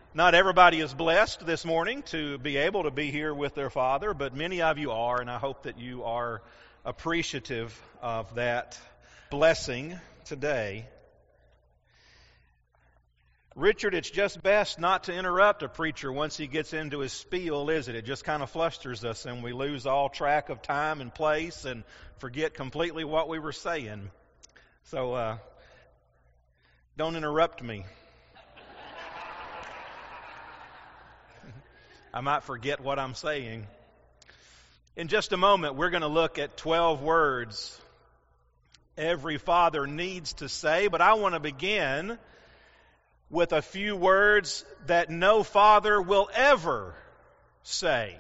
Not everybody is blessed this morning to be able to be here with their father, but many of you are, and I hope that you are appreciative of that blessing today. Richard, it's just best not to interrupt a preacher once he gets into his spiel, is it? It just kind of flusters us and we lose all track of time and place and forget completely what we were saying. So, don't interrupt me. I might forget what I'm saying. In just a moment, we're going to look at 12 words every father needs to say, but I want to begin with a few words that no father will ever say.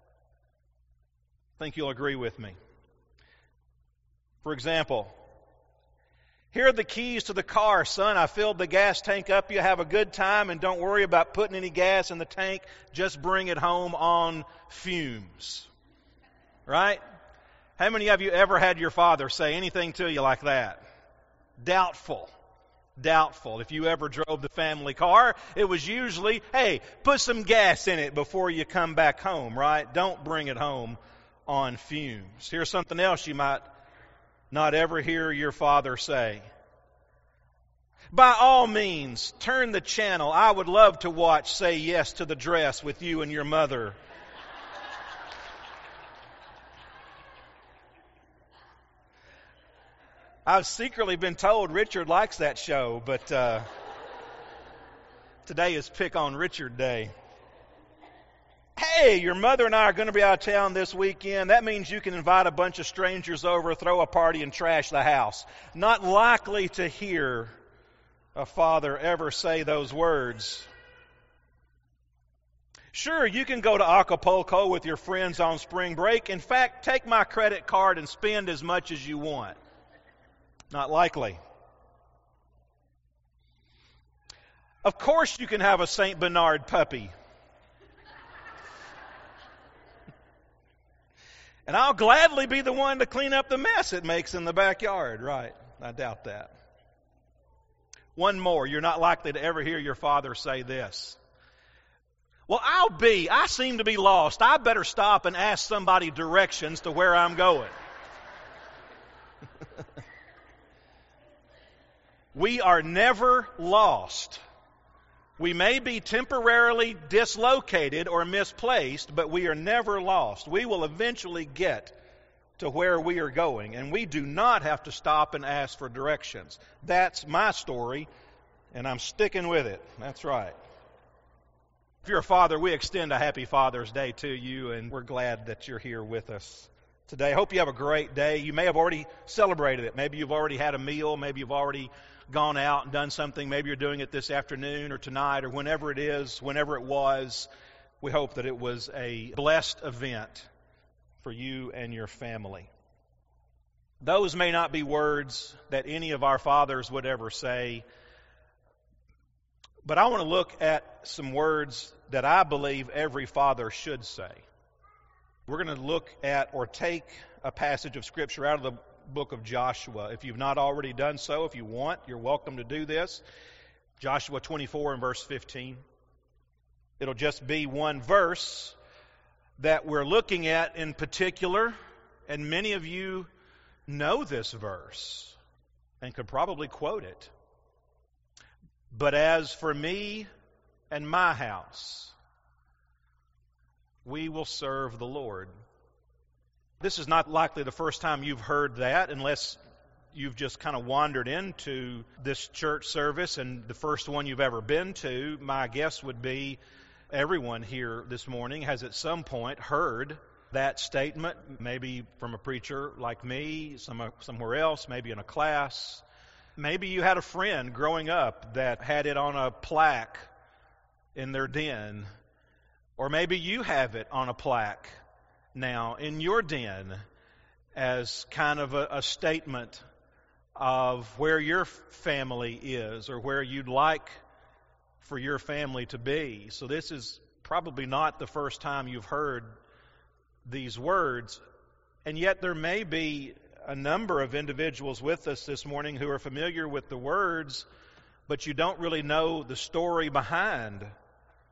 I think you'll agree with me. For example, here are the keys to the car, son. I filled the gas tank up. You have a good time and don't worry about putting any gas in the tank. Just bring it home on fumes. Right? How many of you ever had your father say anything to you like that? Doubtful. If you ever drove the family car, it was usually, hey, put some gas in it before you come back home, right? Don't bring it home on fumes. Here's something else you might not ever hear your father say. By all means, turn the channel. I would love to watch Say Yes to the Dress with you and your mother. I've secretly been told Richard likes that show, but today is Pick on Richard Day. Hey, your mother and I are going to be out of town this weekend. That means you can invite a bunch of strangers over, throw a party, and trash the house. Not likely to hear a father ever say those words. Sure, you can go to Acapulco with your friends on spring break. In fact, take my credit card and spend as much as you want. Not likely. Of course you can have a St. Bernard puppy. And I'll gladly be the one to clean up the mess it makes in the backyard. Right. I doubt that. One more. You're not likely to ever hear your father say this. Well, I seem to be lost. I better stop and ask somebody directions to where I'm going. We are never lost. We may be temporarily dislocated or misplaced, but we are never lost. We will eventually get to where we are going, and we do not have to stop and ask for directions. That's my story, and I'm sticking with it. That's right. If you're a father, we extend a happy Father's Day to you, and we're glad that you're here with us today. I hope you have a great day. You may have already celebrated it. Maybe you've already had a meal. Maybe you've already gone out and done something. Maybe you're doing it this afternoon or tonight or whenever it is, whenever it was. We hope that it was a blessed event for you and your family. Those may not be words that any of our fathers would ever say, but I want to look at some words that I believe every father should say. We're going to look at or take a passage of Scripture out of the book of Joshua. If you've not already done so, if you want, you're welcome to do this. Joshua 24 and verse 15. It'll just be one verse that we're looking at in particular, and many of you know this verse and could probably quote it. But as for me and my house, we will serve the Lord. This is not likely the first time you've heard that, unless you've just kind of wandered into this church service and the first one you've ever been to. My guess would be everyone here this morning has at some point heard that statement, maybe from a preacher like me, somewhere else, maybe in a class. Maybe you had a friend growing up that had it on a plaque in their den, or maybe you have it on a plaque now in your den as kind of a statement of where your family is or where you'd like for your family to be. So this is probably not the first time you've heard these words, and yet there may be a number of individuals with us this morning who are familiar with the words, but you don't really know the story behind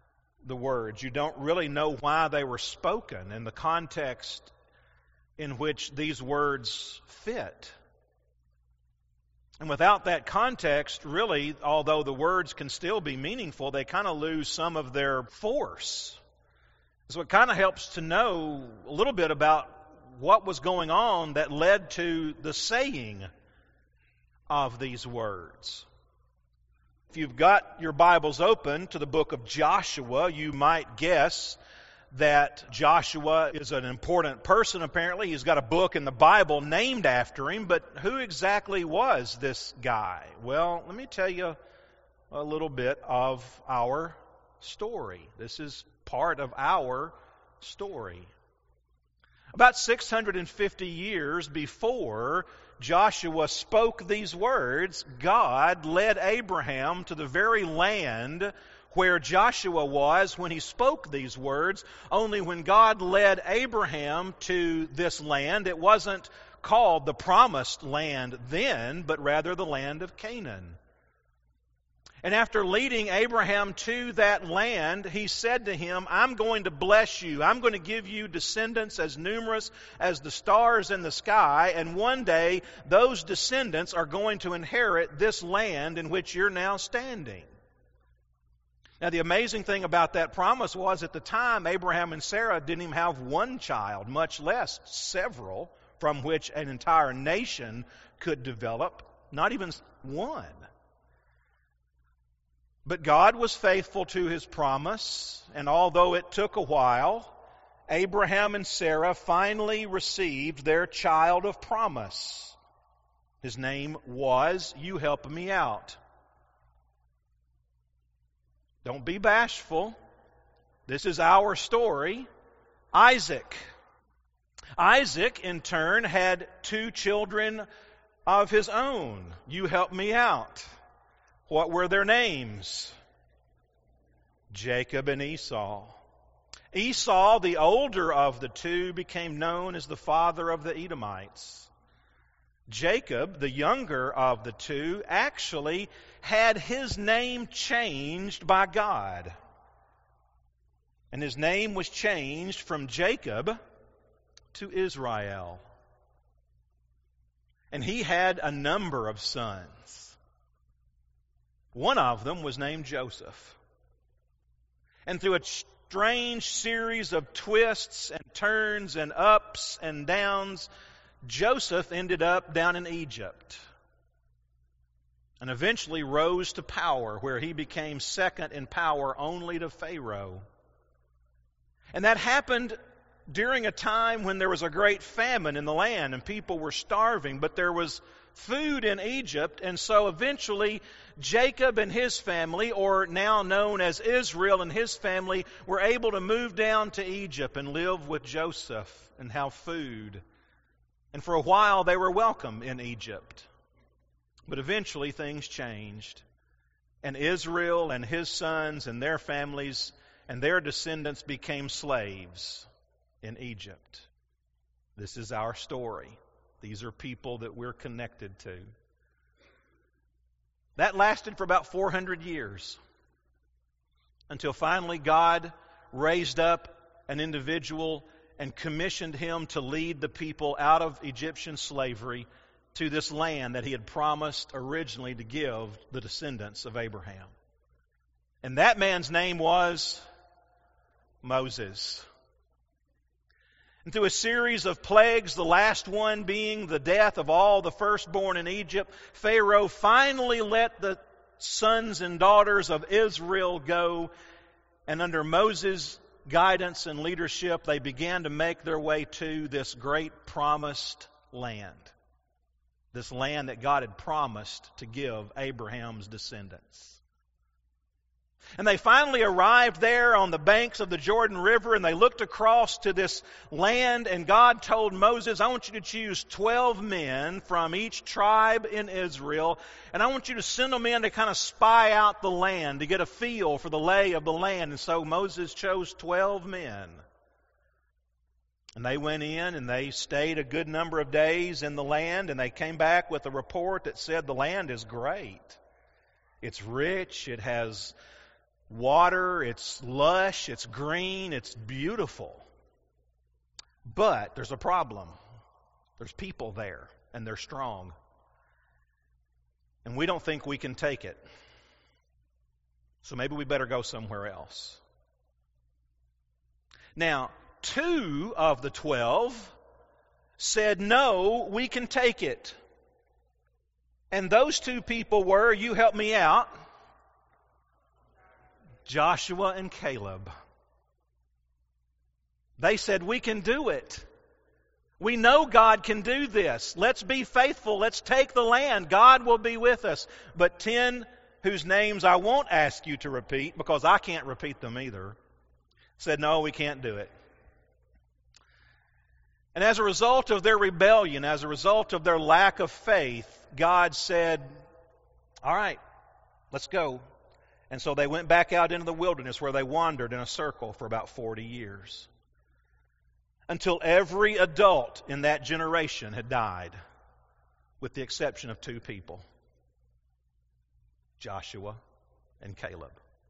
the words. You don't really know why they were spoken and the context in which these words fit. And without that context, really, although the words can still be meaningful, they kind of lose some of their force. So it kind of helps to know a little bit about what was going on that led to the saying of these words. If you've got your Bibles open to the book of Joshua, you might guess that Joshua is an important person, apparently. He's got a book in the Bible named after him, but who exactly was this guy? Well, let me tell you a little bit of our story. This is part of our story. About 650 years before Joshua spoke these words, God led Abraham to the very land where Joshua was when he spoke these words. Only when God led Abraham to this land, it wasn't called the promised land then, but rather the land of Canaan. And after leading Abraham to that land, he said to him, I'm going to bless you. I'm going to give you descendants as numerous as the stars in the sky. And one day, those descendants are going to inherit this land in which you're now standing. Now, the amazing thing about that promise was at the time, Abraham and Sarah didn't even have one child, much less several, from which an entire nation could develop. Not even one. But God was faithful to His promise, and although it took a while, Abraham and Sarah finally received their child of promise. His name was, you help me out. Don't be bashful. This is our story. Isaac. Isaac, in turn, had two children of his own. You help me out. What were their names? Jacob and Esau. Esau, the older of the two, became known as the father of the Edomites. Jacob, the younger of the two, actually had his name changed by God. And his name was changed from Jacob to Israel. And he had a number of sons. One of them was named Joseph. And through a strange series of twists and turns and ups and downs, Joseph ended up down in Egypt and eventually rose to power, where he became second in power only to Pharaoh. And that happened during a time when there was a great famine in the land and people were starving, but there was food in Egypt, and so eventually Jacob and his family, or now known as Israel and his family, were able to move down to Egypt and live with Joseph and have food. And for a while they were welcome in Egypt. But eventually things changed. And Israel and his sons and their families and their descendants became slaves in Egypt. This is our story. These are people that we're connected to. That lasted for about 400 years. Until finally God raised up an individual and commissioned him to lead the people out of Egyptian slavery to this land that he had promised originally to give the descendants of Abraham. And that man's name was Moses. And through a series of plagues, the last one being the death of all the firstborn in Egypt, Pharaoh finally let the sons and daughters of Israel go. And under Moses' guidance and leadership, they began to make their way to this great promised land. This land that God had promised to give Abraham's descendants. And they finally arrived there on the banks of the Jordan River, and they looked across to this land, and God told Moses, I want you to choose 12 men from each tribe in Israel, and I want you to send them in to kind of spy out the land, to get a feel for the lay of the land. And so Moses chose 12 men. And they went in and they stayed a good number of days in the land, and they came back with a report that said the land is great. It's rich, it has water, it's lush, it's green, it's beautiful. But there's a problem. There's people there, and they're strong. And we don't think we can take it. So maybe we better go somewhere else. Now, 2 of the 12 said, no, we can take it. And those 2 people were, you help me out, Joshua and Caleb. They said, we can do it. We know God can do this. Let's be faithful. Let's take the land. God will be with us. But 10, whose names I won't ask you to repeat, because I can't repeat them either, said, no, we can't do it. And as a result of their rebellion, as a result of their lack of faith, God said, all right, let's go. And so they went back out into the wilderness where they wandered in a circle for about 40 years. Until every adult in that generation had died, with the exception of 2 people, Joshua and Caleb.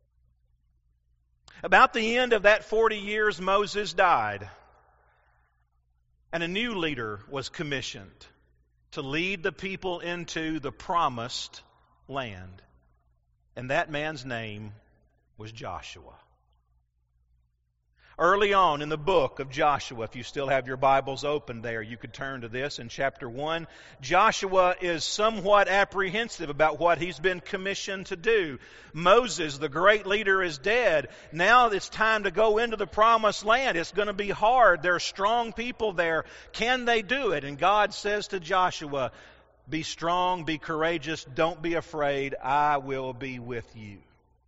About the end of that 40 years, Moses died, and a new leader was commissioned to lead the people into the promised land. And that man's name was Joshua. Early on in the book of Joshua, if you still have your Bibles open there, you could turn to this in chapter 1. Joshua is somewhat apprehensive about what he's been commissioned to do. Moses, the great leader, is dead. Now it's time to go into the promised land. It's going to be hard. There are strong people there. Can they do it? And God says to Joshua, be strong, be courageous, don't be afraid. I will be with you.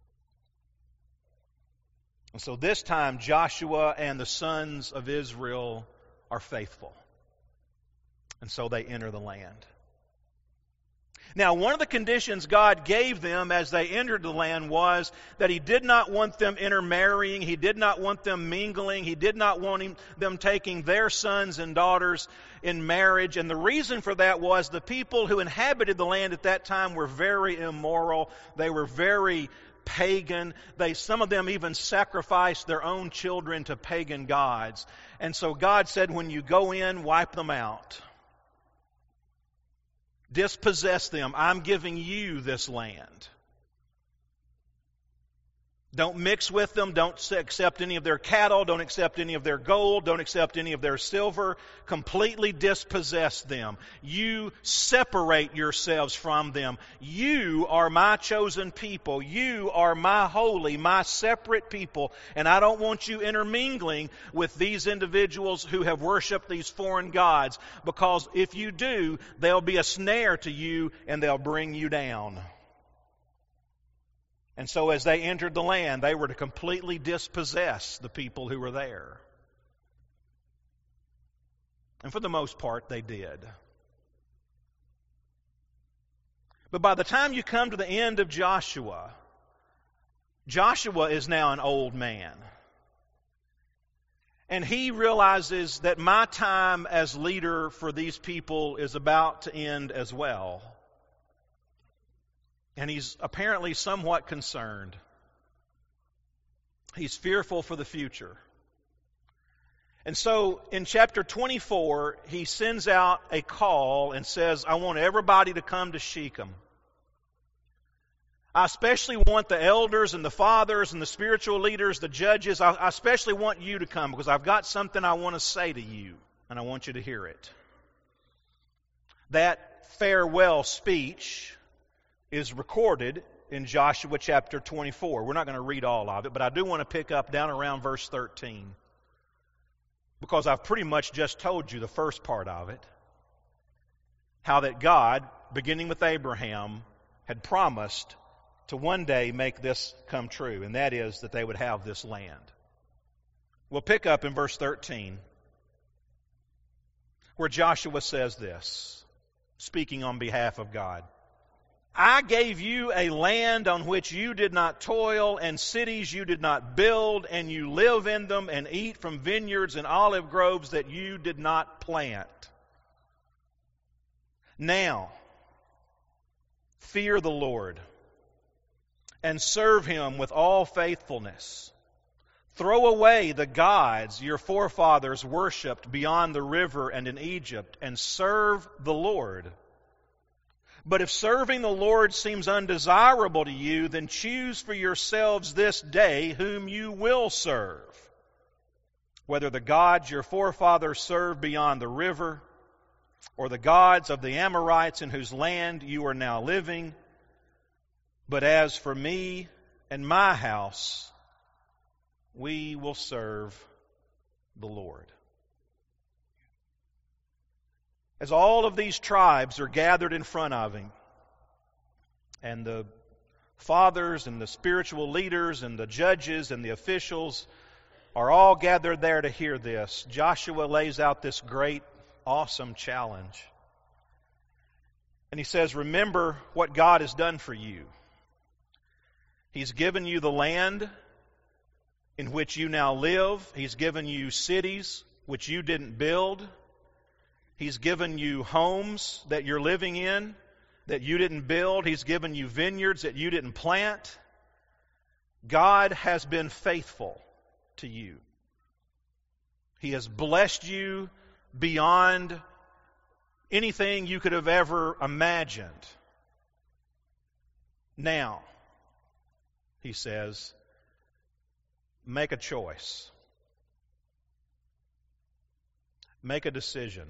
And so this time Joshua and the sons of Israel are faithful. And so they enter the land. Now, one of the conditions God gave them as they entered the land was that He did not want them intermarrying. He did not want them mingling. He did not want them taking their sons and daughters in marriage. And the reason for that was the people who inhabited the land at that time were very immoral. They were very pagan. Some of them even sacrificed their own children to pagan gods. And so God said, when you go in, wipe them out. Dispossess them. I'm giving you this land. Don't mix with them. Don't accept any of their cattle. Don't accept any of their gold. Don't accept any of their silver. Completely dispossess them. You separate yourselves from them. You are my chosen people. You are my holy, my separate people. And I don't want you intermingling with these individuals who have worshiped these foreign gods. Because if you do, they'll be a snare to you and they'll bring you down. And so as they entered the land, they were to completely dispossess the people who were there. And for the most part, they did. But by the time you come to the end of Joshua, Joshua is now an old man. And he realizes that my time as leader for these people is about to end as well. And he's apparently somewhat concerned. He's fearful for the future. And so in chapter 24, he sends out a call and says, I want everybody to come to Shechem. I especially want the elders and the fathers and the spiritual leaders, the judges. I especially want you to come because I've got something I want to say to you, and I want you to hear it. That farewell speech is recorded in Joshua chapter 24. We're not going to read all of it, but I do want to pick up down around verse 13. Because I've pretty much just told you the first part of it. How that God, beginning with Abraham, had promised to one day make this come true, and that is that they would have this land. We'll pick up in verse 13, where Joshua says this, speaking on behalf of God. I gave you a land on which you did not toil, and cities you did not build, and you live in them and eat from vineyards and olive groves that you did not plant. Now, fear the Lord and serve Him with all faithfulness. Throw away the gods your forefathers worshipped beyond the river and in Egypt, and serve the Lord. But if serving the Lord seems undesirable to you, then choose for yourselves this day whom you will serve, whether the gods your forefathers served beyond the river, or the gods of the Amorites in whose land you are now living. But as for me and my house, we will serve the Lord. As all of these tribes are gathered in front of him, and the fathers and the spiritual leaders and the judges and the officials are all gathered there to hear this, Joshua lays out this great, awesome challenge. And he says, remember what God has done for you. He's given you the land in which you now live. He's given you cities which you didn't build. He's given you homes that you're living in that you didn't build. He's given you vineyards that you didn't plant. God has been faithful to you. He has blessed you beyond anything you could have ever imagined. Now, he says, make a choice. Make a decision.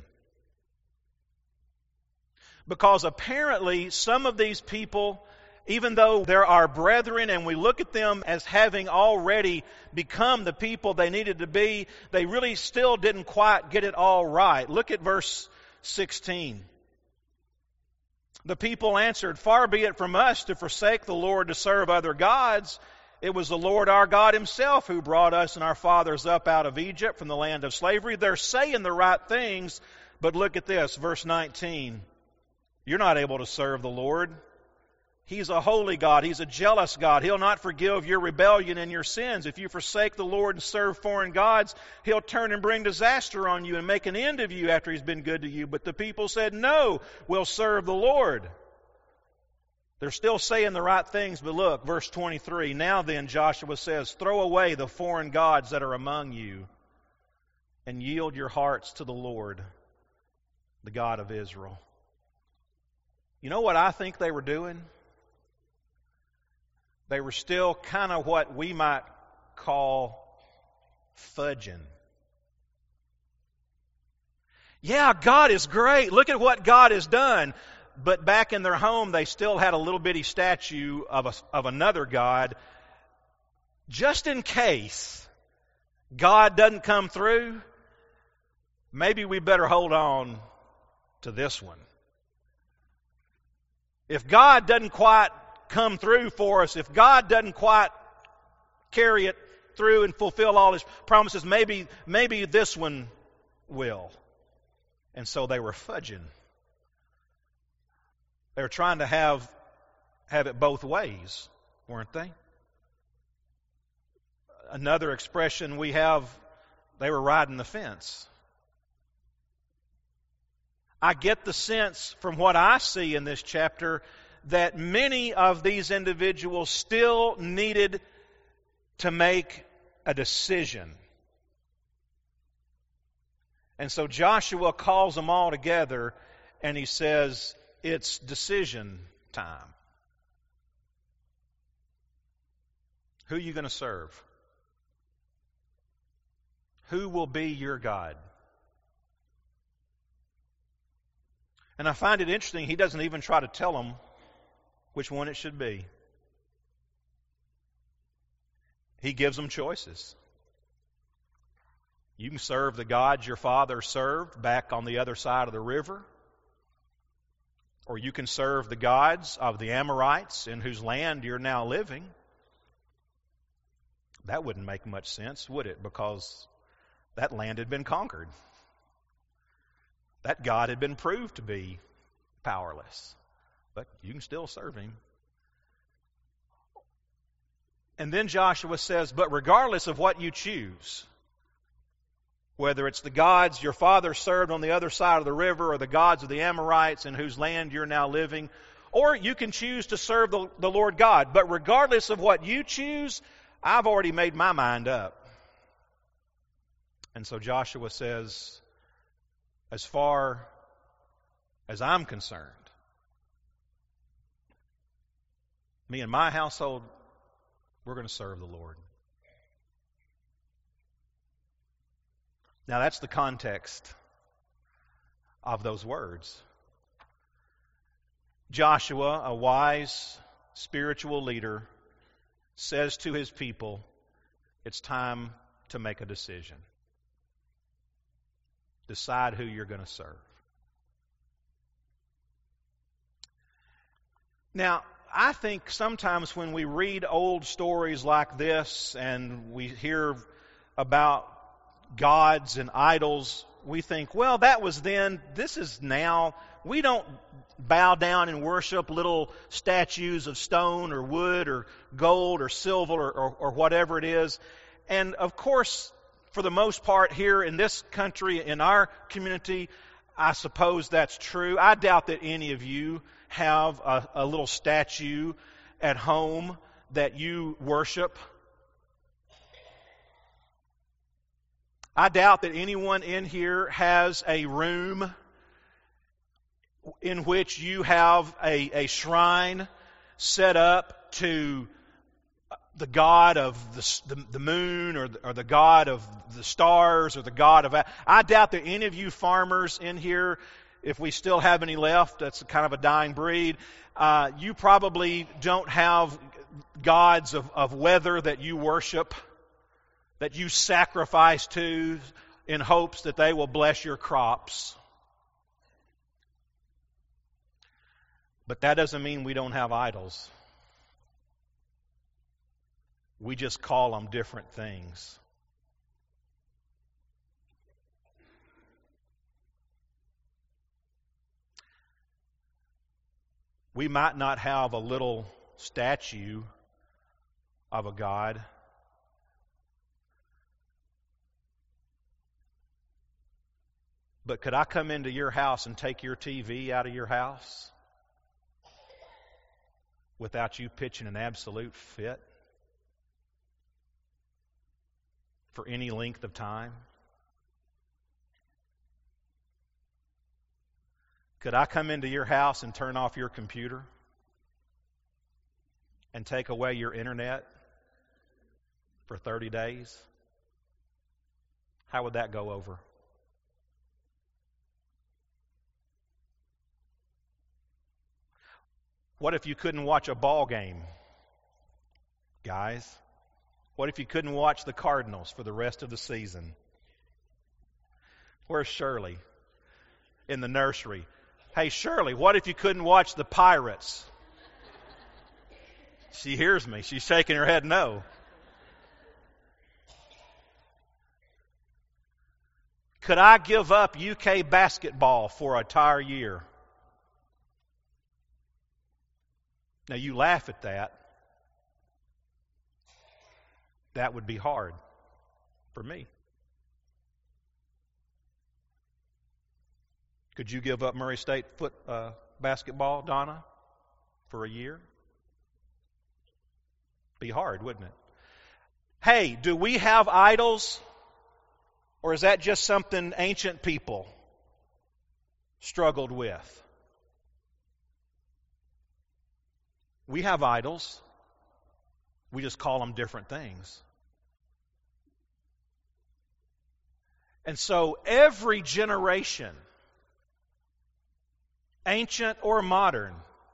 Because apparently some of these people, even though they're our brethren and we look at them as having already become the people they needed to be, they really still didn't quite get it all right. Look at verse 16. The people answered, far be it from us to forsake the Lord to serve other gods. It was the Lord our God Himself who brought us and our fathers up out of Egypt from the land of slavery. They're saying the right things, but look at this, verse 19. You're not able to serve the Lord. He's a holy God. He's a jealous God. He'll not forgive your rebellion and your sins. If you forsake the Lord and serve foreign gods, He'll turn and bring disaster on you and make an end of you after He's been good to you. But the people said, no, we'll serve the Lord. They're still saying the right things, but look, verse 23. Now then, Joshua says, throw away the foreign gods that are among you and yield your hearts to the Lord, the God of Israel. You know what I think they were doing? They were still kind of what we might call fudging. Yeah, God is great. Look at what God has done. But back in their home, they still had a little bitty statue of another God. Just in case God doesn't come through, maybe we better hold on to this one. If God doesn't quite come through for us, if God doesn't quite carry it through and fulfill all His promises, maybe this one will. And so they were fudging. They were trying to have it both ways, weren't they? Another expression we have, they were riding the fence. I get the sense from what I see in this chapter that many of these individuals still needed to make a decision. And so Joshua calls them all together and he says, it's decision time. Who are you going to serve? Who will be your God? And I find it interesting, he doesn't even try to tell them which one it should be. He gives them choices. You can serve the gods your father served back on the other side of the river. Or you can serve the gods of the Amorites in whose land you're now living. That wouldn't make much sense, would it? Because that land had been conquered. That God had been proved to be powerless. But you can still serve Him. And then Joshua says, but regardless of what you choose, whether it's the gods your father served on the other side of the river or the gods of the Amorites in whose land you're now living, Or you can choose to serve the Lord God. But regardless of what you choose, I've already made my mind up. And so Joshua says, as far as I'm concerned, me and my household, we're going to serve the Lord. Now that's the context of those words. Joshua, a wise spiritual leader, says to his people, it's time to make a decision. Decide who you're going to serve. Now, I think sometimes when we read old stories like this and we hear about gods and idols, we think, well, that was then, this is now. We don't bow down and worship little statues of stone or wood or gold or silver or whatever it is. And of course, for the most part here in this country, in our community, I suppose that's true. I doubt that any of you have a little statue at home that you worship. I doubt that anyone in here has a room in which you have a shrine set up to the god of the moon or the god of the stars or the god of... I doubt that any of you farmers in here, if we still have any left, that's kind of a dying breed, you probably don't have gods of weather that you worship, that you sacrifice to in hopes that they will bless your crops. But that doesn't mean we don't have idols. We just call them different things. We might not have a little statue of a god, but could I come into your house and take your TV out of your house without you pitching an absolute fit for any length of time? Could I come into your house and turn off your computer and take away your internet for 30 days? How would that go over? What if you couldn't watch a ball game, guys? What if you couldn't watch the Cardinals for the rest of the season? Where's Shirley? In the nursery. Hey, Shirley, what if you couldn't watch the Pirates? She hears me. She's shaking her head no. Could I give up UK basketball for an entire year? Now, you laugh at that. That would be hard for me. Could you give up Murray State basketball, Donna, for a year? Be hard, wouldn't it? Hey, do we have idols? Or is that just something ancient people struggled with? We have idols. We just call them different things. And so every generation, ancient or modern,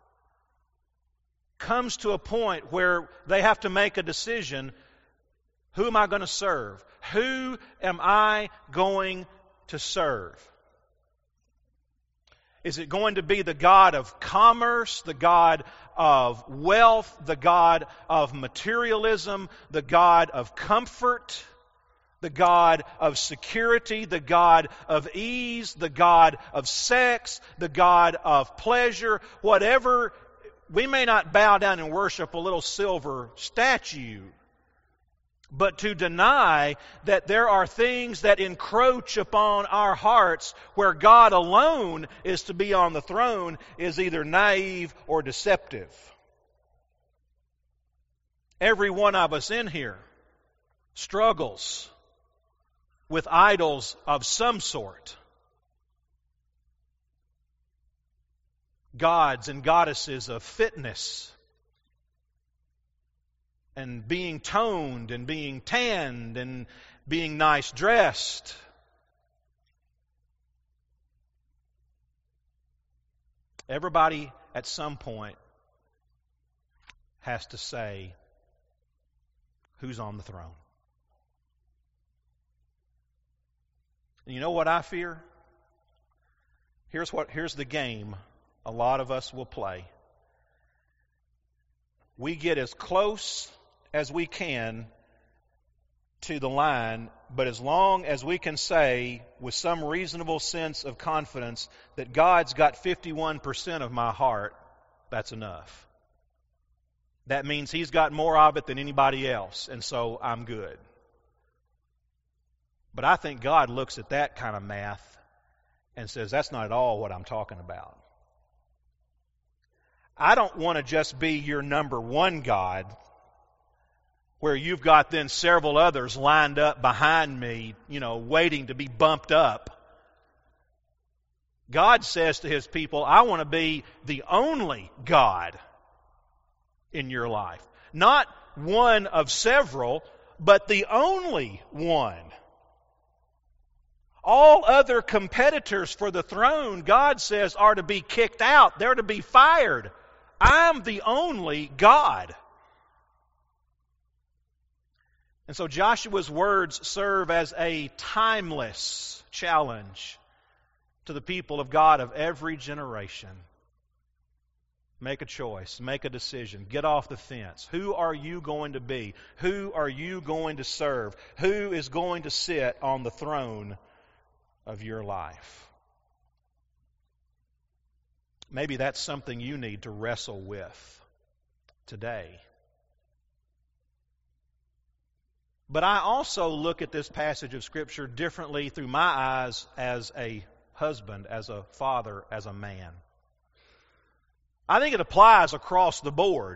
comes to a point where they have to make a decision. Who am I going to serve? Who am I going to serve? Is it going to be the God of commerce, the God of wealth, the God of materialism, the God of comfort, the God of security, the God of ease, the God of sex, the God of pleasure, whatever? We may not bow down and worship a little silver statue, but to deny that there are things that encroach upon our hearts where God alone is to be on the throne is either naive or deceptive. Every one of us in here struggles with idols of some sort. Gods and goddesses of fitness and being toned and being tanned and being nice dressed. Everybody at some point has to say, who's on the throne? And you know what I fear? Here's the game a lot of us will play. We get as close as we can to the line, but as long as we can say with some reasonable sense of confidence that God's got 51% of my heart, that's enough. That means He's got more of it than anybody else, and so I'm good. But I think God looks at that kind of math and says, that's not at all what I'm talking about. I don't want to just be your number one God, where you've got then several others lined up behind me, waiting to be bumped up. God says to His people, I want to be the only God in your life. Not one of several, but the only one. All other competitors for the throne, God says, are to be kicked out. They're to be fired. I'm the only God. And so Joshua's words serve as a timeless challenge to the people of God of every generation. Make a choice. Make a decision. Get off the fence. Who are you going to be? Who are you going to serve? Who is going to sit on the throne of your life? Maybe that's something you need to wrestle with today. But I also look at this passage of Scripture differently through my eyes as a husband, as a father, as a man. I think it applies across the board.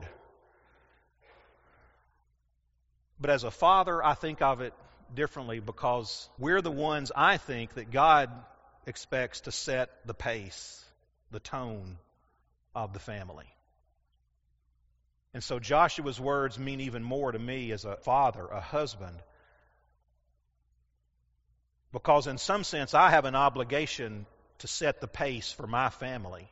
But as a father, I think of it differently because we're the ones, I think, that God expects to set the pace, the tone of the family. And so Joshua's words mean even more to me as a father, a husband, because in some sense I have an obligation to set the pace for my family.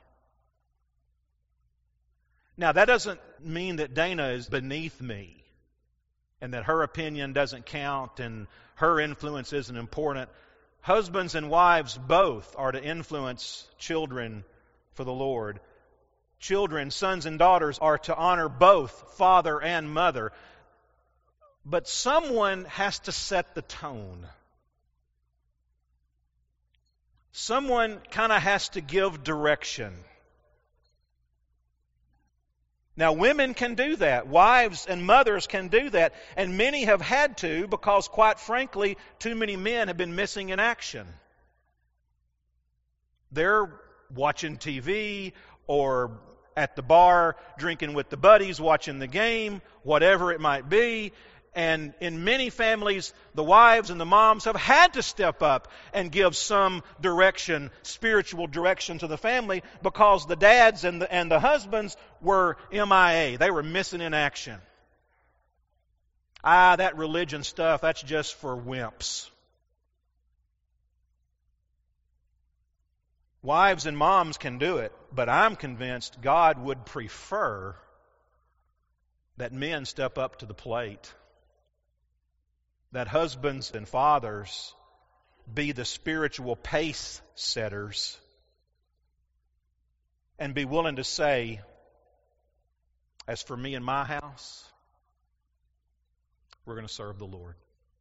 Now, that doesn't mean that Dana is beneath me and that her opinion doesn't count and her influence isn't important. Husbands and wives both are to influence children for the Lord. Children, sons and daughters, are to honor both father and mother. But someone has to set the tone. Someone kind of has to give direction. Now, women can do that. Wives and mothers can do that. And many have had to because, quite frankly, too many men have been missing in action. They're watching TV or at the bar drinking with the buddies, watching the game, whatever it might be. And in many families, the wives and the moms have had to step up and give some direction, spiritual direction to the family because the dads and the husbands were MIA. They were missing in action. That religion stuff, that's just for wimps. Wives and moms can do it, but I'm convinced God would prefer that men step up to the plate. That husbands and fathers be the spiritual pace setters and be willing to say, as for me and my house, we're going to serve the Lord.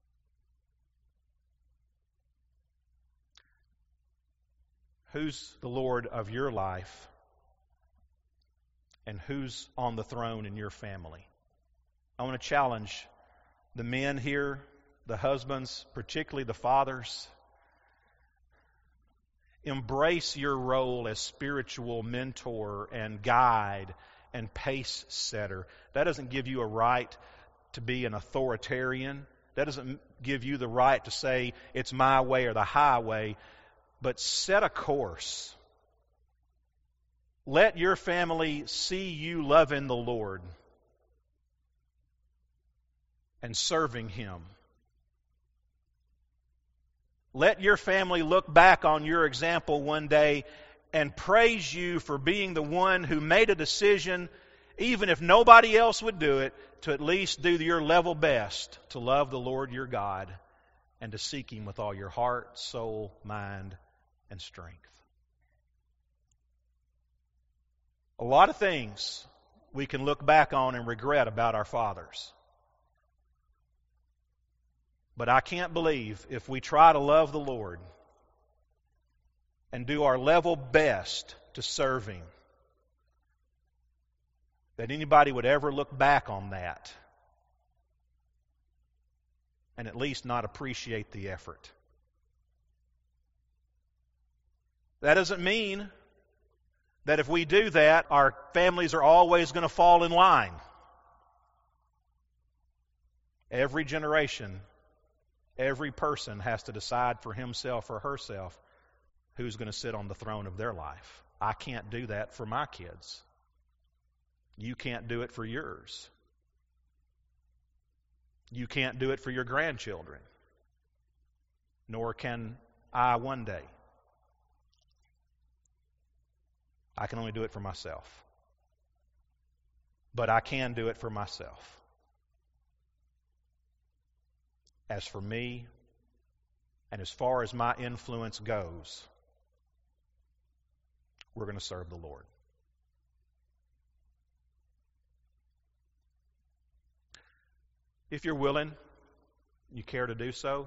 Who's the Lord of your life? And who's on the throne in your family? I want to challenge The men here, the husbands, particularly the fathers, embrace your role as spiritual mentor and guide and pace setter. That doesn't give you a right to be an authoritarian. That doesn't give you the right to say it's my way or the highway. But set a course. Let your family see you loving the Lord and serving Him. Let your family look back on your example one day and praise you for being the one who made a decision, even if nobody else would do it, to at least do your level best to love the Lord your God and to seek Him with all your heart, soul, mind, and strength. A lot of things we can look back on and regret about our fathers. But I can't believe if we try to love the Lord and do our level best to serve Him, that anybody would ever look back on that and at least not appreciate the effort. That doesn't mean that if we do that, our families are always going to fall in line. Every generation, every person has to decide for himself or herself who's going to sit on the throne of their life. I can't do that for my kids. You can't do it for yours. You can't do it for your grandchildren. Nor can I one day. I can only do it for myself. But I can do it for myself. As for me, and as far as my influence goes, we're going to serve the Lord. If you're willing, you care to do so,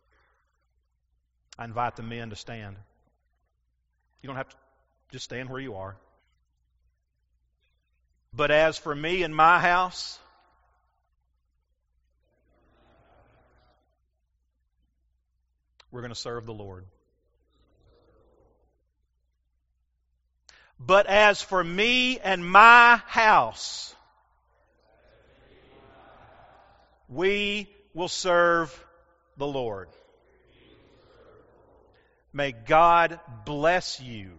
I invite the men to stand. You don't have to just stand where you are. But as for me and my house, we're going to serve the Lord. But as for me and my house, we will serve the Lord. May God bless you.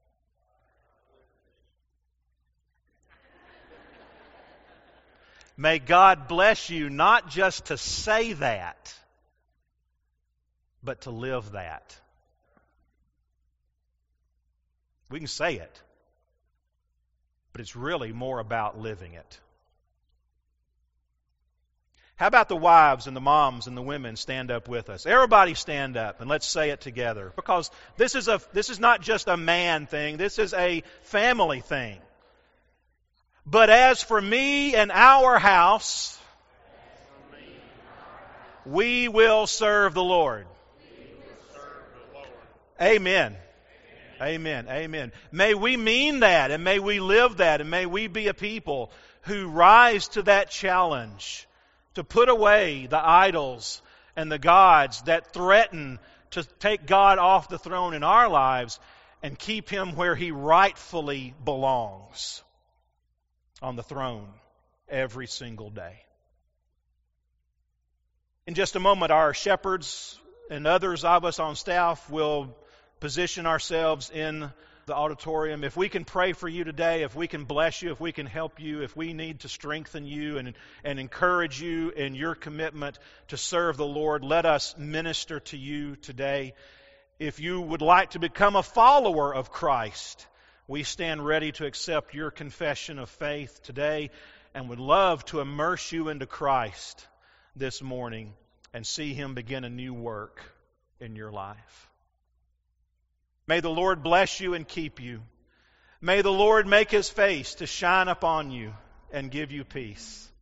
May God bless you not just to say that, but to live that. We can say it, but it's really more about living it. How about the wives and the moms and the women stand up with us? Everybody stand up and let's say it together. Because this is not just a man thing. This is a family thing. But as for me and our house, we will serve the Lord. Amen. Amen. Amen. May we mean that, and may we live that, and may we be a people who rise to that challenge to put away the idols and the gods that threaten to take God off the throne in our lives and keep Him where He rightfully belongs, on the throne every single day. In just a moment, our shepherds and others of us on staff will position ourselves in the auditorium. If we can pray for you today, if we can bless you, if we can help you, if we need to strengthen you and encourage you in your commitment to serve the Lord, let us minister to you today. If you would like to become a follower of Christ, we stand ready to accept your confession of faith today and would love to immerse you into Christ this morning and see Him begin a new work in your life. May the Lord bless you and keep you. May the Lord make His face to shine upon you and give you peace.